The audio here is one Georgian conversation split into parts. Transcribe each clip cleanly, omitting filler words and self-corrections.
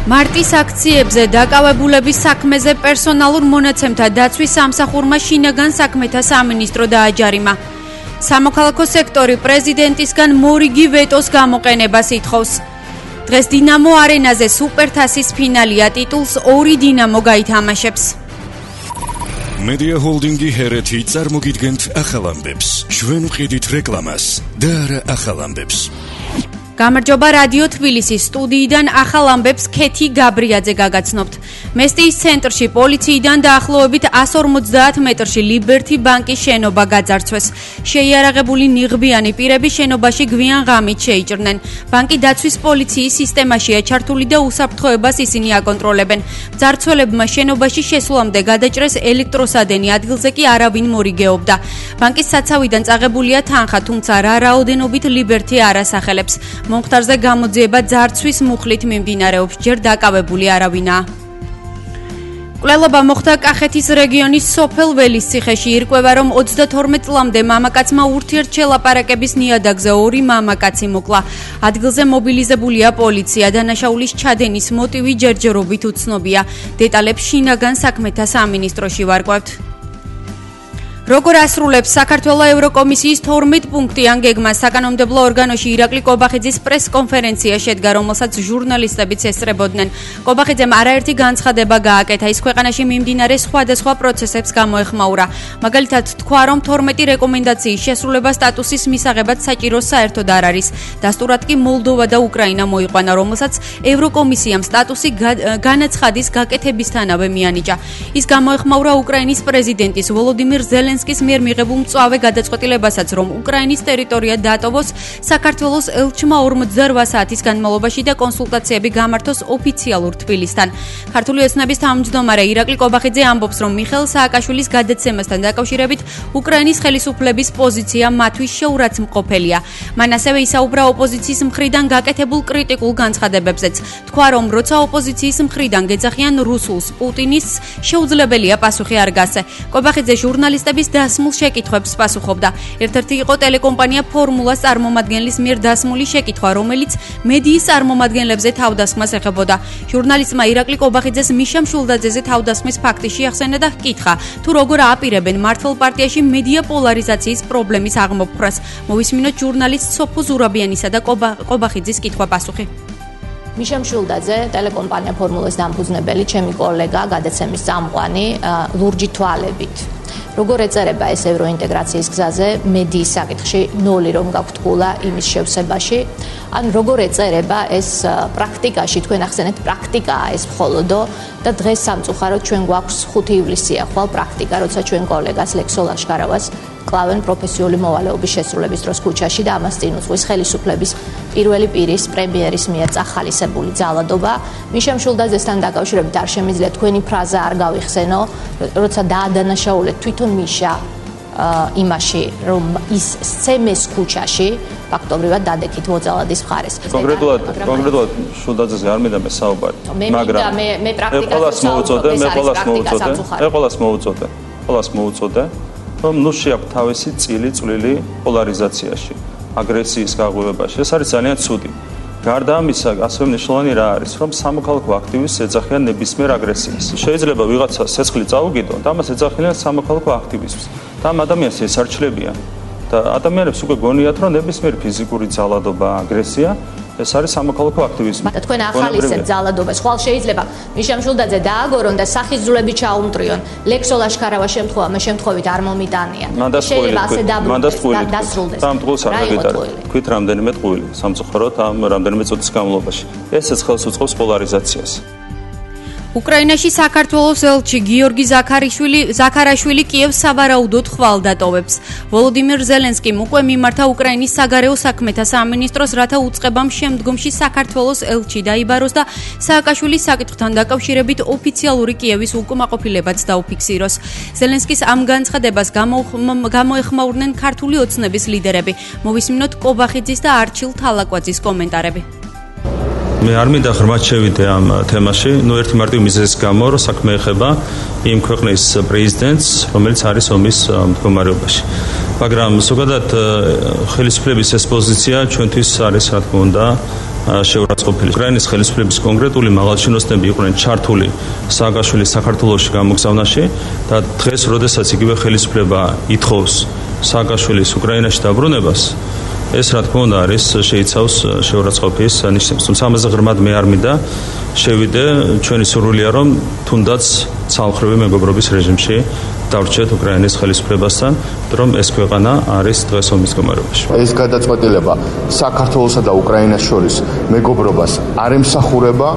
მარტის აქციებზე დაკავებულების საქმეზე პერსონალურ მონაცემთა დაცვის სამსახურმა შინაგან საქმეთა სამინისტრო დააჯარიმა. სამოქალაქო სექტორი პრეზიდენტისგან მორიგი ვეტოს გამოყენებას ითხოვს. დღეს დინამო არენაზე სუპერთასის ფინალია, ტიტულს 2 დინამო გაითამაშებს. Media Holdingi ჰერეთი წარმოგიდგენთ ახალ ამბებს. ჩვენ ვყიდით რეკლამას და არა ახალ ამბებს. გამარჯობა რადიო თბილისის სტუდიიდან ახალ ამბებს ქეთი გაბრიაძე გაგაცნობთ. მესტიის ცენტრში პოლიციიდან დაახლოებით 150 მეტრში ლიბერთი ბანკის შენობა გაძარცვეს. შეიარაღებული ნიღბიანი პირები შენობაში გვიან ღამით შეიჭრნენ. ბანკი დაცვის პოლიციის სისტემაშია ჩართული და უსაფრთხოებას ისინი აკონტროლებენ. მძარცველებმა შენობაში შესვლამდე გადაჭრეს ელექტროსადენი, ადგილზე კი არავინ მორიგეობდა. ბანკის საცავიდან წაღებულია თანხა, თუმცა რა რაოდენობით ლიბერთი არ ასახელებს. მომხდარზე გამოძიება ძარცვის მუხლით მიმდინარეობს, ჯერ დაკავებული არავინაა. კვლელობა მოხდა კახეთის რეგიონის სოფელ ველისციხეში. ირკვევა, რომ 32 წლამდე მამაკაცმა ურთიერთშელაპარაკების ნიადაგზე 2 მამაკაცი მოკლა. ადგილზე მობილიზებულია პოლიცია. დანაშაულის ჩადენის მოტივი ჯერჯერობით უცნობია. დეტალებს შინაგან საქმეთა სამინისტროში ვარკვევთ. როგორ ასრულებს საქართველოს ევროკომისიის 12 პუნქტიან გეგმას? საკანონმდებლო ორგანოში ირაკლი კობახიძის პრესკონფერენცია შედგა, რომელსაც ჟურნალისტებიც ესწრებოდნენ. კობახიძემ არაერთი განცხადება გააკეთა, ის ქვეყანაში მიმდინარე სხვადასხვა პროცესებს გამოეხმაურა. მაგალითად, თქვა, რომ 12 რეკომენდაციის შესრულება სტატუსის მისაღებად საჭირო საერთოდ არ არის. დასტურად კი მოლდოვა და უკრაინა მოიყვანა, რომელსაც ევროკომისიამ სტატუსი განაცხადის გაკეთებისთანავე მიანიჭა. ის გამოეხმაურა უკრაინის პრეზიდენტის ვოლოდიმირ ზელენსკის მიერ მიღებულ მწვავე გადაწყვეტილებასაც, რომ უკრაინის ტერიტორია დატოვოს, საქართველოს ელჩმა 48 საათის განმავლობაში და კონსულტაციები გამართოს ოფიციალურ თბილისთან. ქართული ოცნების თავმჯდომარე ირაკლი კობახიძე ამბობს, რომ მიხეილ სააკაშვილის გადაცემასთან დაკავშირებით უკრაინის ხელისუფლების პოზიცია მათთვის შეურაცხმყოფელია. მან ასევე ისაუბრა ოპოზიციის მხრიდან გაკეთებულ კრიტიკულ განცხადებებზეც. თქვა, რომ როცა ოპოზიციის მხრიდან გეძახიან რუსულს, პუტინის შეუძლებელია პასუხი არ გასცე. კობახიძე ჟურნალისტების დასმულ შეკითხვებს პასუხობდა. ერთ-ერთი იყო ტელეკომპანია ფორმულას წარმომადგენლის მიერ დასმული შეკითხვა, რომელიც მედიის წარმომადგენლებზე თავდასხმას ეხებოდა. ჟურნალისტმა ირაკლი კობახიძეს მიშამ შულდაძეზე თავდასხმის ფაქტი შეახსენა და ჰკითხა, თუ როგორ აპირებენ მართლ პარტიაში მედია პოლარიზაციის პრობლემის აღმოფხვრას. მოვისმინოთ ჟურნალისტ სოფო ზურაბიანისა და კობახიძის კითხვა-პასუხი. მიშამ შულდაძე, ტელეკომპანია ფორმულას დამფუძნებელი, ჩემი კოლეგა, გადაცემის წამყვანი, ლურჯი თვალებით. როგორ ეწერება ეს ევროინტეგრაციის გზაზე მედიის საკითხში 0 რომ გაქვთ გულა იმის შევსებაში? ან როგორ ეწერება ეს პრაქტიკაში? თქვენ ახსენეთ, პრაქტიკაა ეს მხოლოდო და დღეს სამწუხაროდ ჩვენ გვაქვს 5 ივლისია ხვალ პრაქტიკა, როცა ჩვენ კოლეგას ლექსო ლაშკარავას კლავენ პროფესიული მოვალეობის შესრულების დროს ქუჩაში და ამას წინ უძღვის ხელისუფლების პირველი პირის პრემიერის მიერ წახალისებული ძალადობა. მიშამ შულდაძესთან დაკავშირებით არ შემიძლია თქვენი ფრაზა არ გავიხსენო, როცა დაადანაშაულეთ თვითონ მიშა იმაში, რომ ის სცემეს ქუჩაში, ფაქტობრივად დადექით მოძალადის მხარეს. კონკრეტულად შულდაძეზე არ მინდა მე საუბარი, მაგრამ მე პრაქტიკას ყველას მოუწოდე, რომ ნუ შეაქვთ თავისი წვლილი პოლარიზაციაში, აგრესიის გაღვივებაში. ეს არის ძალიან ცუდი. გარდა ამისა, ასევე მნიშვნელოვანი რა არის, რომ სამოქალაქო აქტივისტს ეძახიან ნებისმიერ აგრესიას. შეიძლება ვიღაცა ცეცხლი წაუგიდონ და ამას ეძახიან სამოქალაქო აქტივისტს. და ამ ადამიანს ესარჩლებიან. და ადამიანებს უკვე გონიათ, რომ ნებისმიერ ფიზიკური ძალადობა, აგრესია ეს არის სამოქალაქო აქტივიზმი. და თქვენ ახალისებთ ძალადობას. ხვალ შეიძლება მიშამ შულდაძე დააგორონ და სახისძულები ჩაუმტრიონ. ლექსო ლაშკარავას შემთხვევით არ მომიტანიან. შეიძლება ასე დასრულდეს. ამ ტყუილს არ აღიტარებ. თქვით რამდენიმე ტყუილი სამწუხაროდ ამ რამდენიმე წუთის განმავლობაში. ესეც ხელს უწყობს პოლარიზაციას. უკრაინაში საქართველოს ელჩი გიორგი ზაქარაშვილი კიევს სავარაუდოდ ხვალ დატოვებს. ვოლოდიმირ ზელენსკიმ უკვე მიმართა უკრაინის საგარეო საქმეთა სამინისტროს, რათა უწყებამ შემდგომში საქართველოს ელჩი დაიბაროს და სააკაშვილის საკითხთან დაკავშირებით ოფიციალური კიევის უკმაყოფილებაც დაუფიქსიროს. ზელენსკის ამ განცხადებას გამოეხმაურნენ ქართული ოცნების ლიდერები. მოვისმინოთ კობახიძის და არჩილ თალაკვაძის კომენტარები. მე არ მინდა ღრმად შევიდე ამ თემაში, ერთი მარტივი მიზეზის გამო, რომ საქმე ეხება იმ ქვეყნის პრეზიდენტს, რომელიც არის ომის მდგომარეობაში. მაგრამ ზოგადად ხელისუფლების ეს პოზიცია ჩვენთვის არის, რა თქმა უნდა, შეურაცხყოფილი. უკრაინის ხელისუფლების კონკრეტული მაღალჩინოსნები იყვნენ ჩართული სააკაშვილის საქართველოში გამოგზავნაში და დღეს, როდესაც იგივე ხელისუფლება ითხოვს სააკაშვილის უკრაინაში დაბრუნებას, ეს რა თქმა უნდა არის შეიცავს შეურაცხყოფის ნიშნებს. თუმცა ამაზე ღრმად მე არ მინდა შევიდე, ჩვენი სურვილია რომ თუნდაც ცალმხრივი მეგობრობის რეჟიმში დავრჩეთ უკრაინის ხელისუფლებასთან, რომ ეს ქვეყანა არის დღეს ომის მდგომარეობაში. ეს გადაწყვეტილება საქართველოსა და უკრაინას შორის მეგობრობას არ ემსახურება.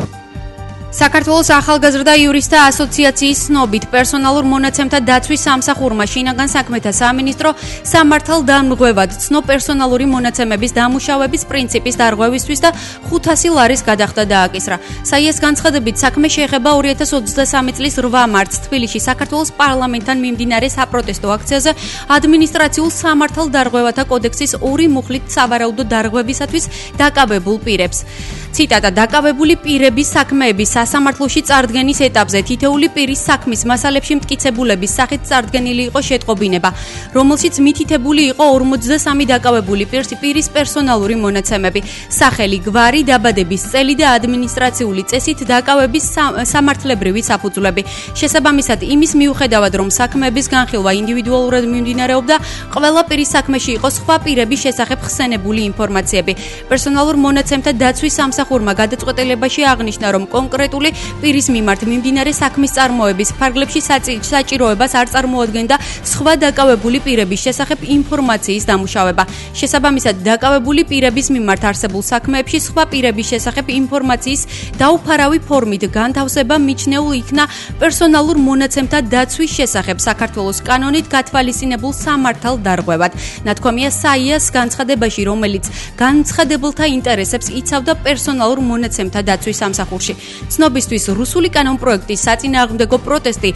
საქართველოს ახალგაზრდა იურისტთა ასოციაციის ცნობით პერსონალურ მონაცემთა დაცვის სამსახურმა შინაგან საქმეთა სამინისტრო სამართალდამღვევად ცნო პერსონალური მონაცემების დამუშავების პრინციპის დარღვევისთვის და 500 ლარის გადახდა დააკისრა. საიას განცხადებით საქმე შეეხება 2023 წლის 8 მარტს თბილისში საქართველოს პარლამენტთან მიმდინარე საპროტესტო აქციაზე ადმინისტრაციულ სამართალდარღვევათა კოდექსის 2 მუხლით სავარაუდო დარღვევისათვის დაკავებულ პირებს. ციტატა: დაკავებული პირების საქმეების სასამართლოში წარდგენის ეტაპზე თითოეული პირის საქმის მასალებში მტკიცებულების სახით წარდგენილი იყო შეტყობინება, რომელშიც მითითებული იყო 53 დაკავებული პირის პერსონალური მონაცემები, სახელი, გვარი, დაბადების წელი და ადმინისტრაციული წესით დაკავების სამართლებრივი საფუძვლები. შესაბამისად, იმის მიუხედავად, რომ საქმეების განხილვა ინდივიდუალურად მიმდინარეობდა, ყველა პირის საქმეში იყო სხვა პირების შესახებ ხსენებული ინფორმაციები. პერსონალურ მონაცემთა დაცვის სამსახურმა გადაწყვეტილებაში აღნიშნა, რომ კონკრეტული პირის მიმართ მიმდინარე საქმის წარმოების ფარგლებში საჭიროებას არ წარმოადგენდა სხვა დაკავებული პირების შესახებ ინფორმაციის დამუშავება. შესაბამისად, დაკავებული პირების მიმართ არსებულ საქმეებში სხვა პირების შესახებ ინფორმაციის დაუფარავი ფორმით განთავსება მიჩნეულ იქნა პერსონალურ მონაცემთა დაცვის შესახებ საქართველოს კანონით გათვალისწინებულ სამართალდარღვევად. ნათქვამია საიას განცხადებაში, რომელიც განცხადებელთა ინტერესებს იცავდა პერსონალურ მონაცემთა დაცვის სამსახურში. ცნობისთვის, რუსული კანონპროექტის საწინააღმდეგო პროტესტი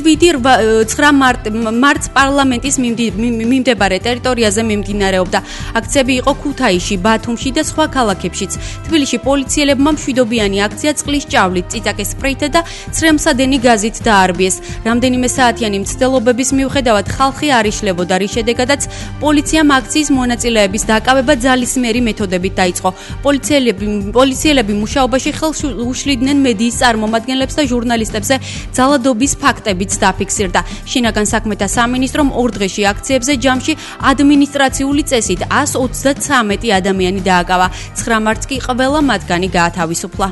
7-9 მარტს პარლამენტის მიმდებარე ტერიტორიაზე მიმდინარეობდა. აქციები იყო ქუთაისში, ბათუმში და სხვა ქალაქებშიც. თბილისში პოლიციელებმა მშვიდობიანი აქცია წყლის ჭავლით, წიწაკის სპრეითა და ცრემსადენი გაზით დაარბიეს. რამდენიმე საათიანი მცდელობების მიუხედავად ხალხი არ იშლებოდა, რის შედეგადაც პოლიციამ აქციის მონაწილეების დაკავება ძალისმიერი მეთოდებით დაიწყო. პოლიციელები მუშაობაში ხელს უშლიდნენ მედიის წარმომადგენლებს და ჟურნალისტებზე ძალადობის ფაქტებიც დაფიქსირდა. შინაგან საქმეთა სამინისტრომ 2 დღეში აქციებზე ჯამში ადმინისტრაციული წესით 133 ადამიანი დააკავა. 9 მარტს კი ყველა მათგანი გაათავისუფლა.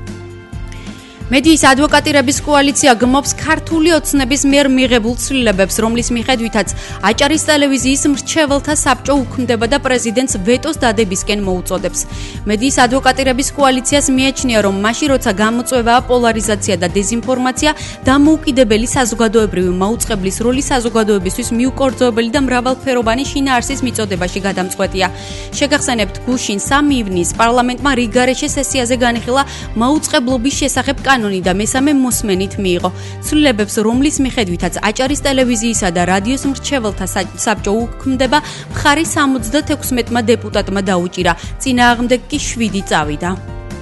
მედიის ადვოკატირების კოალიცია გმობს ქართული ოცნების მიერ მიღებულ ცვლილებებს, რომლის მიხედვითაც აჭარის ტელევიზიის მრჩეველთა საბჭო უქმდება და პრეზიდენტს ვეტოს დადებისკენ მოუწოდებს. მედიის ადვოკატირების კოალიციას მიაჩნია, რომ მაშინ როცა გამოწვევაა პოლარიზაცია და დეზინფორმაცია, დამოუკიდებელი საზოგადოებრივი მაუწყებლის როლი საზოგადოებისთვის მიუკერძოებელი და მრავალფეროვანი შინაარსის მიწოდებაში გადამწყვეტია. შეგახსენებთ, გუშინ 3 ივნისს პარლამენტმა რიგგარეშე სესიაზე განიხილა მაუწყებლობის შესახებ კანონი და მესამე მოსმენით მიიღო. ცვლილებებს, რომლის მიხედვითაც აჭარის ტელევიზიისა და რადიოს მრჩეველთა საბჭო უქმდება, მხარი 76 დეპუტატმა დაუჭირა. წინააღმდეგ კი 7 წავიდა.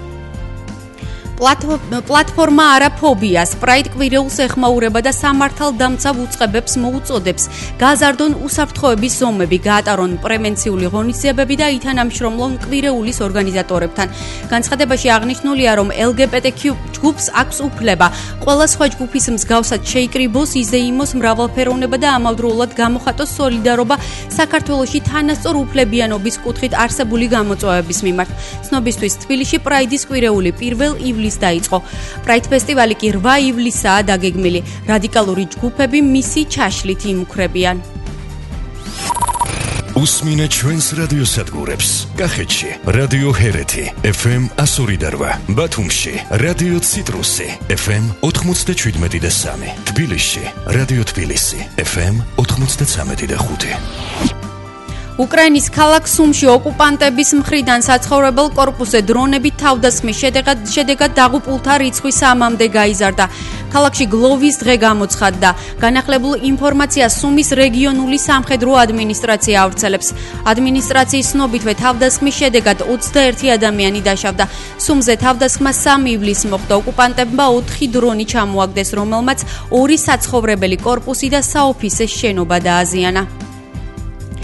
პლატფორმა არაფობია სპრაიტ კვირეულს ეხმაურება და სამართალდამცავ უწყებებს მოუწოდებს გაზარდონ უსაფრთხოების ზომები, გაატარონ პრევენციული ღონისძიებები და ითანამშრომლონ კვირეულის ორგანიზატორებთან. განცხადებაში აღნიშნულია, რომ LGBTQ ჯგუფს აქვს უფლება ყველა სხვა ჯგუფის მსგავსად შეიკრიბოს, იზეიმოს მრავალფეროვნება და ამავდროულად გამოხატოს სოლიდარობა საქართველოში თანასწორ უფლებიანობის კუთხით არსებული გამოწვევების მიმართ. ცნობისთვის, თბილისში პრაიდის კვირეული 1 ივლისს დაიწყო. პრაიდ ფესტივალი კი 8 ივლისაა დაგეგმილი. რადიკალური ჯგუფები მისი ჩაშლით იმუქრებიან. უსმინეთ ჩვენს რადიოსადგურებს. კახეთში რადიო ჰერეთი FM 102.8, ბათუმში რადიო ციტრუსი FM 97.3, თბილისში რადიო თბილისი FM 93.5. უკრაინის ქალაქ სუმში ოკუპანტების მხრიდან საცხოვრებელ კორპუსზე დრონებით თავდასხმის შედეგად დაღუპულთა რიცხვი 3-მდე გაიზარდა. ქალაქში გლოვის დღე გამოცხადდა. განახლებულ ინფორმაციას სუმის რეგიონული სამხედრო ადმინისტრაცია ავრცელებს. ადმინისტრაციის ცნობითვე თავდასხმის შედეგად 21 ადამიანი დაშავდა. სუმზე თავდასხმა 3 ივლისს მოხდა. ოკუპანტებმა 4 დრონი ჩამოაგდეს, რომელმაც 2 საცხოვრებელი კორპუსი და საოფისე შენობა დააზიანა.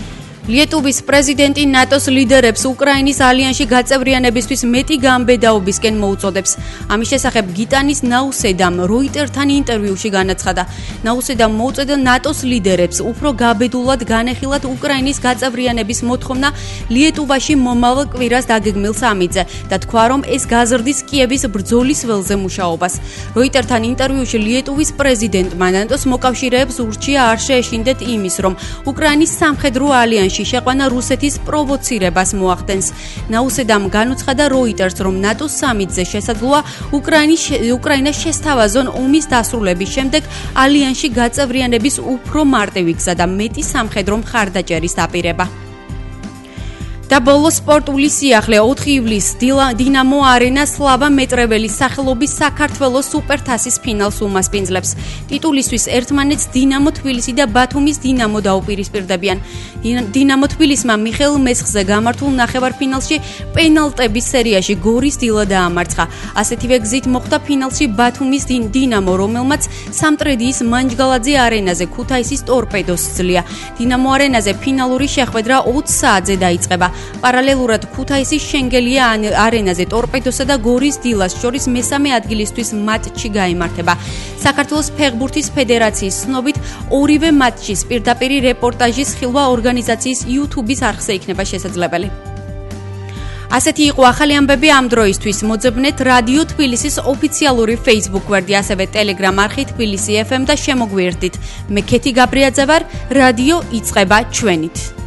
ლიეტუვის პრეზიდენტი ნატოს ლიდერებს უკრაინის ალიანსში გაწევრიანებისთვის მეტი გამბედაობისკენ მოუწოდებს. ამის შესახებ გიტანის ნაუსედამ როიტერთან ინტერვიუში განაცხადა. ნაუსედამ მოუწოდა ნატოს ლიდერებს უფრო გაბედულად განეხილათ უკრაინის გაწევრიანების მოთხოვნა ლიეტუვაში მომავალ კვირას დაგეგმილ სამიტზე და თქვა, რომ ეს გაზრდის კიევის ბრძოლის ველზე მუშაობას. როიტერთან ინტერვიუში ლიეტუვის პრეზიდენტმა ნატოს მოკავშირეებს ურჩია არ შეეშინდეთ იმის, რომ უკრაინის სამხედრო ალიანსში შეყვანა რუსეთის პროვოცირებას მოახდენს. ნაუსედამ განუცხადა როიტერს, რომ ნატოს სამიტზე შესაძლოა უკრაინას შესთავაზონ ომის დასრულების შემდეგ ალიანსში გაწევრიანების უფრო მარტივი გზა და მეტი სამხედრო მხარდაჭერის დაპირება. და ბოლო სპორტული სიახლე 4 ივლისს დინამო არენა სლავა მეტრეველის სახელობის საქართველოს სუპერთასის ფინალს უმასპინძლებს. ტიტულისთვის ერთმანეთს დინამო თბილისი და ბათუმის დინამო დაუპირისპირდებიან. დინამო თბილისმა მიხეილ მესხზე გამართულ ნახევარფინალში პენალტების სერიაში გორის დილა დაამარცხა. ასეთივე გზით მოხვდა ფინალში ბათუმის დინამო, რომელმაც სამტრედიის მანჯგალაძე არენაზე ქუთაისის ტორპედოს სძლია. დინამო არენაზე ფინალური შეხვედრა 20 საათზე დაიწყება. პარალელურად ქუთაისის შენგელია არენაზე ტორპედოსა და გორის დილას შორის მესამე ადგილისთვის მატჩი გაიმართება. საქართველოს ფეხბურთის ფედერაციის ცნობით ორივე მატჩის პირდაპირი რეპორტაჟის ხილვა ორგანიზაციის YouTube-ის არხზე იქნება შესაძლებელი. ასეთი იყო ახალი ამბები ამ დროისთვის. მოძებნეთ რადიო თბილისის ოფიციალური Facebook გვერდი, ასევე Telegram არხი თბილისი FM და შემოგვიერთდით. მე ქეთი გაბრიაძე ვარ, რადიო იწყება ჩვენით.